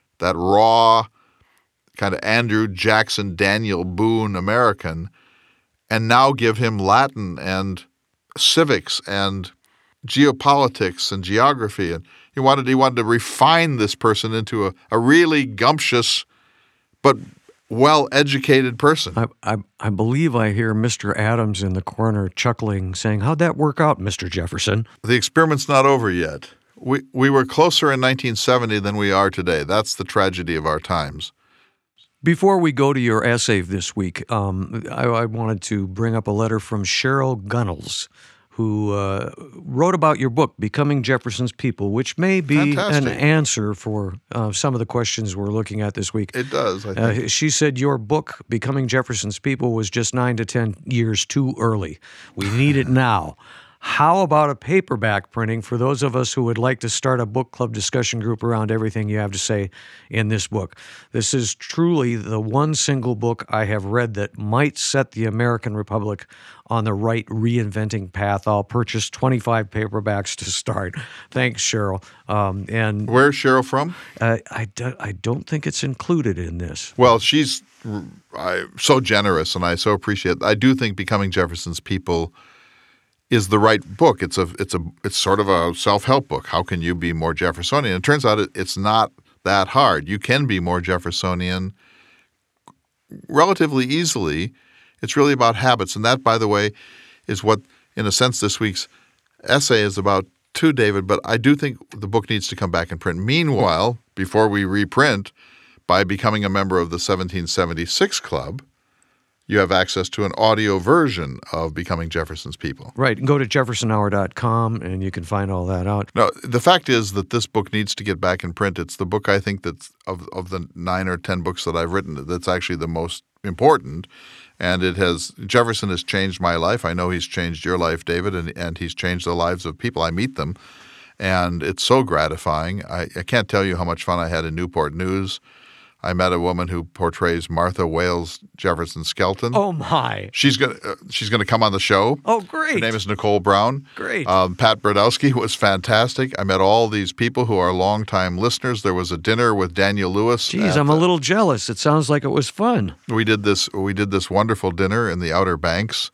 raw kind of Andrew Jackson, Daniel Boone American, and now give him Latin and civics and geopolitics and geography. And he wanted to refine this person into a really gumptious but well-educated person. I believe I hear Mr. Adams in the corner chuckling, saying, "How'd that work out, Mr. Jefferson?" The experiment's not over yet. We were closer in 1970 than we are today. That's the tragedy of our times. Before we go to your essay this week, I wanted to bring up a letter from Cheryl Gunnels, who wrote about your book, Becoming Jefferson's People, which may be Fantastic. an answer for some of the questions we're looking at this week. It does, I think. She said your book, Becoming Jefferson's People, was just 9 to 10 years too early. We need it now. How about a paperback printing for those of us who would like to start a book club discussion group around everything you have to say in this book? This is truly the one single book I have read that might set the American Republic on the right reinventing path. I'll purchase 25 paperbacks to start. Thanks, Cheryl. And Where's Cheryl from? I don't think it's included in this. Well, she's so generous, and I so appreciate it. I do think Becoming Jefferson's People is the right book. It's sort of a self-help book. How can you be more Jeffersonian? It turns out it's not that hard. You can be more Jeffersonian relatively easily. It's really about habits. And that, by the way, is what, in a sense, this week's essay is about too, David. But I do think the book needs to come back in print. Meanwhile, before we reprint, by becoming a member of the 1776 Club, you have access to an audio version of Becoming Jefferson's People. Right. Go to jeffersonhour.com and you can find all that out. No, the fact is that this book needs to get back in print. It's the book I think that's of the 9 or 10 books that I've written that's actually the most important. And Jefferson has changed my life. I know he's changed your life, David, and he's changed the lives of people. I meet them. And it's so gratifying. I can't tell you how much fun I had in Newport News. I met a woman who portrays Martha Wales Jefferson Skelton. Oh, my. She's gonna come on the show. Oh, great. Her name is Nicole Brown. Great. Pat Brodowski was fantastic. I met all these people who are longtime listeners. There was a dinner with Daniel Lewis. Geez, I'm a little jealous. It sounds like it was fun. We did this wonderful dinner in the Outer Banks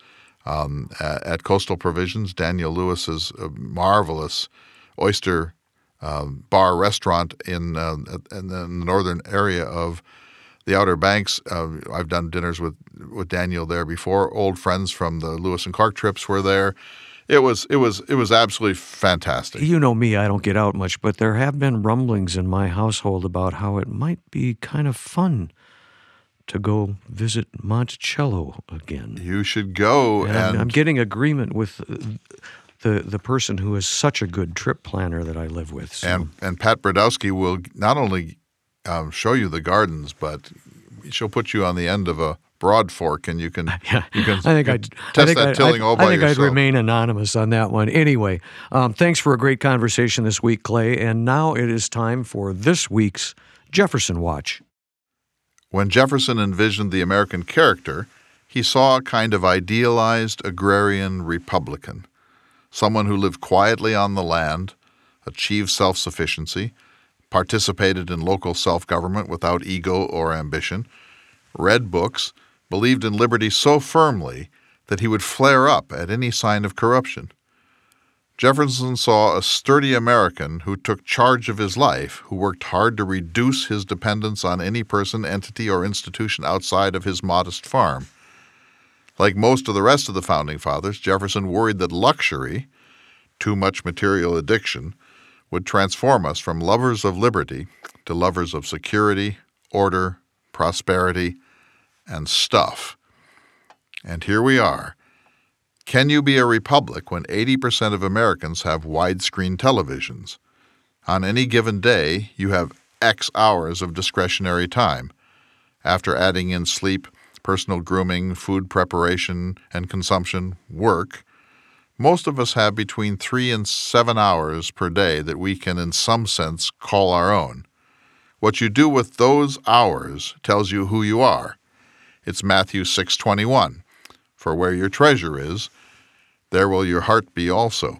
at Coastal Provisions. Daniel Lewis's marvelous oyster bar restaurant in the northern area of the Outer Banks. I've done dinners with Daniel there before. Old friends from the Lewis and Clark trips were there. It was absolutely fantastic. You know me, I don't get out much, but there have been rumblings in my household about how it might be kind of fun to go visit Monticello again. You should go. And I'm getting agreement with the person who is such a good trip planner that I live with. So. And Pat Brodowski will not only show you the gardens, but she'll put you on the end of a broad fork, and you can test that tilling all by yourself. I think I'd remain anonymous on that one. Anyway, thanks for a great conversation this week, Clay. And now it is time for this week's Jefferson Watch. When Jefferson envisioned the American character, he saw a kind of idealized agrarian republican, someone who lived quietly on the land, achieved self-sufficiency, participated in local self-government without ego or ambition, read books, believed in liberty so firmly that he would flare up at any sign of corruption. Jefferson saw a sturdy American who took charge of his life, who worked hard to reduce his dependence on any person, entity, or institution outside of his modest farm. Like most of the rest of the Founding Fathers, Jefferson worried that luxury, too much material addiction, would transform us from lovers of liberty to lovers of security, order, prosperity, and stuff. And here we are. Can you be a republic when 80% of Americans have widescreen televisions? On any given day, you have X hours of discretionary time. After adding in sleep, personal grooming, food preparation and consumption, work, most of us have between 3 and 7 hours per day that we can in some sense call our own. What you do with those hours tells you who you are. It's Matthew 6:21. For where your treasure is, there will your heart be also.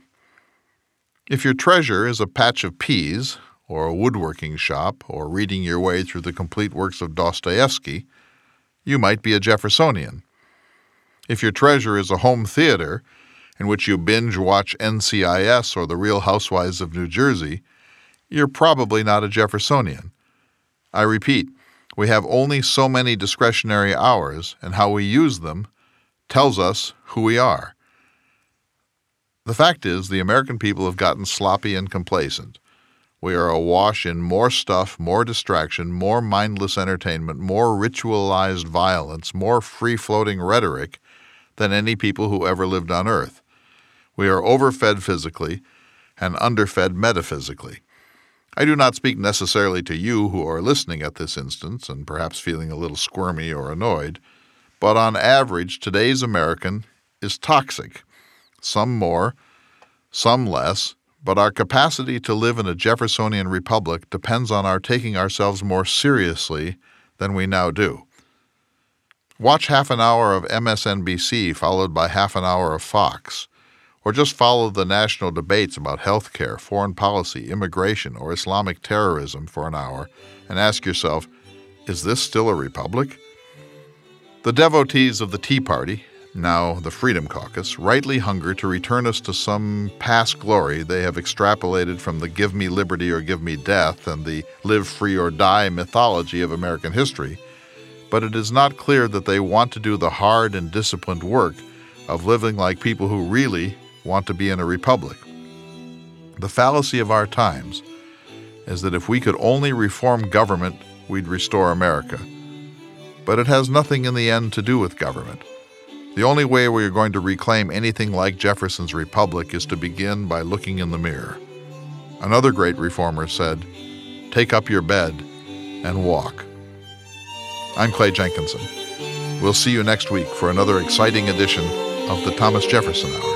If your treasure is a patch of peas, or a woodworking shop, or reading your way through the complete works of Dostoevsky, you might be a Jeffersonian. If your treasure is a home theater, in which you binge-watch NCIS or The Real Housewives of New Jersey, you're probably not a Jeffersonian. I repeat, we have only so many discretionary hours, and how we use them tells us who we are. The fact is, the American people have gotten sloppy and complacent. We are awash in more stuff, more distraction, more mindless entertainment, more ritualized violence, more free-floating rhetoric than any people who ever lived on Earth. We are overfed physically and underfed metaphysically. I do not speak necessarily to you who are listening at this instance and perhaps feeling a little squirmy or annoyed, but on average, today's American is toxic. Some more, some less, but our capacity to live in a Jeffersonian republic depends on our taking ourselves more seriously than we now do. Watch half an hour of MSNBC followed by half an hour of Fox. Or just follow the national debates about health care, foreign policy, immigration, or Islamic terrorism for an hour and ask yourself, is this still a republic? The devotees of the Tea Party, now the Freedom Caucus, rightly hunger to return us to some past glory they have extrapolated from the give me liberty or give me death and the live free or die mythology of American history, but it is not clear that they want to do the hard and disciplined work of living like people who really want to be in a republic. The fallacy of our times is that if we could only reform government, we'd restore America. But it has nothing in the end to do with government. The only way we are going to reclaim anything like Jefferson's republic is to begin by looking in the mirror. Another great reformer said, "Take up your bed and walk." I'm Clay Jenkinson. We'll see you next week for another exciting edition of the Thomas Jefferson Hour.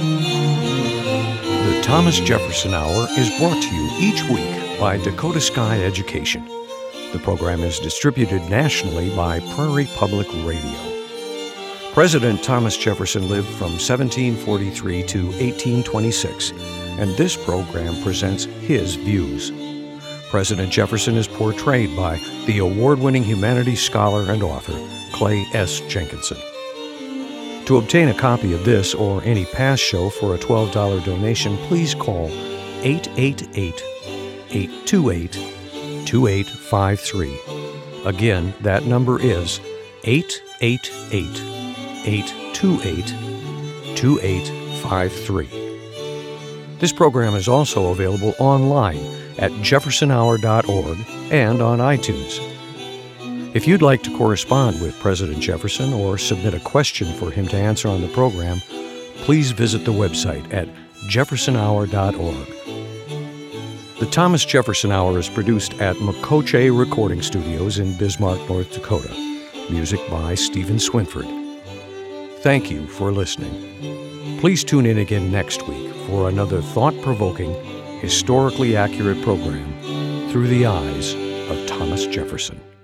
The Thomas Jefferson Hour is brought to you each week by Dakota Sky Education. The program is distributed nationally by Prairie Public Radio. President Thomas Jefferson lived from 1743 to 1826, and this program presents his views. President Jefferson is portrayed by the award-winning humanities scholar and author, Clay S. Jenkinson. To obtain a copy of this or any past show for a $12 donation, please call 888-828-2853. Again, that number is 888-828-2853. This program is also available online at jeffersonhour.org and on iTunes. If you'd like to correspond with President Jefferson or submit a question for him to answer on the program, please visit the website at jeffersonhour.org. The Thomas Jefferson Hour is produced at Makoche Recording Studios in Bismarck, North Dakota. Music by Stephen Swinford. Thank you for listening. Please tune in again next week for another thought-provoking, historically accurate program through the eyes of Thomas Jefferson.